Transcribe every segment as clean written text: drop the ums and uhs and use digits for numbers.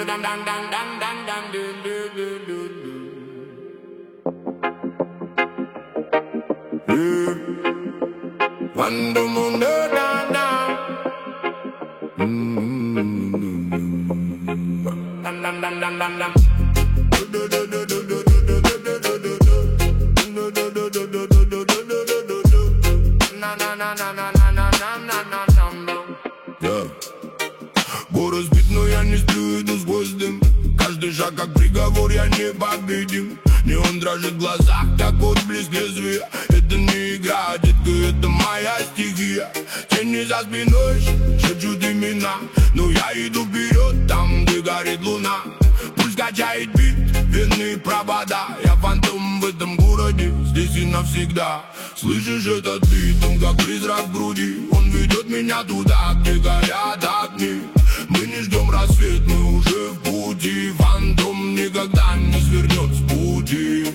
Бой разбит, но я не сплю, иду сквозь дым. Каждый шаг как приговор, я не победим. Неон дрожит в глазах, так вот близк лезвия. Это не игра, детка, это моя стихия. Тени за спиной шепчут имена, но я иду вперед, там где горит луна. Пульс качает бит, верные провода. Я фантом в этом городе, здесь и навсегда. Слышишь этот бит, он как призрак в груди. Он ведет меня туда, где горят огни. Мы не ждем рассвет, мы уже в пути. Фантом никогда не свернет с пути.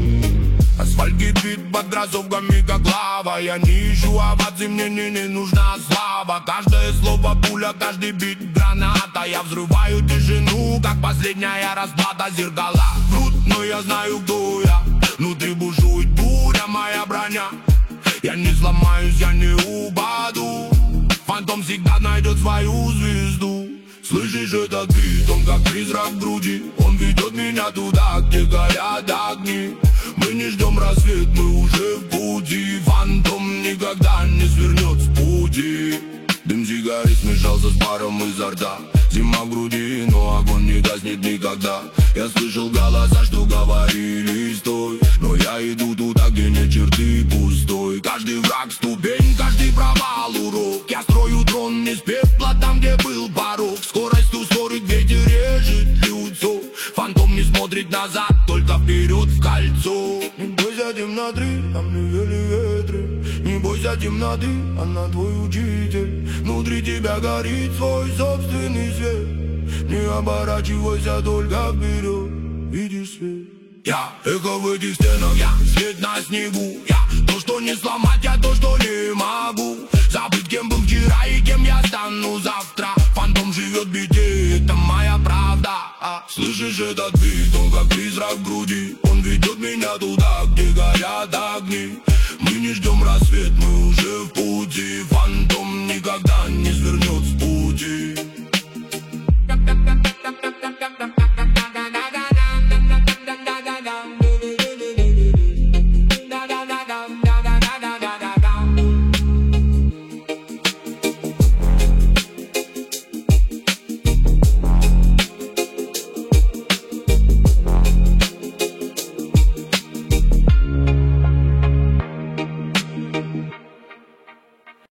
Асфальт кипит под кроссовками, как лава. Я не ищу оваций, мне не нужна слава. Каждое слово пуля, каждый бит граната. Я взрываю тишину, как последняя расплата. Зеркала врут, но я знаю, кто я. Внутри бушует буря, моя броня. Я не сломаюсь, я не упаду. Фантом всегда найдет свою звезду. Слышишь этот бит, он как призрак в груди. Он ведет меня туда, где горят огни. Мы не ждем рассвет, мы уже в пути. Фантом никогда не свернет с пути. Дым сигарет смешался с паром изо рта. Зима в груди, но огонь не гаснет никогда. Я слышал голоса, что говорили стой. Но я иду туда, где нет черты пустой. Каждый враг ступень, каждый провал урок. Я строю трон не с пепла, там где был порог. Скорость ускорит, ветер режет лицо. Фантом не смотрит назад, только вперед в кольцо. Не бойся темноты, там не вели ветры. Не бойся темноты, она твой учитель. Внутри тебя горит свой собственный свет. Не оборачивайся, только вперед, видишь свет. Я эхо в этих стенах, я свет на снегу. Я то, что не сломать, я то, что не могу. Забыть, кем был вчера и кем я стану завтра. Фантом живет в беде, это моя правда. Слышишь этот бит, он как призрак в груди. Он ведет меня туда, где горят огни. Мы не ждем рассвет, мы уже в пути. Фантом никогда не свернет с пути.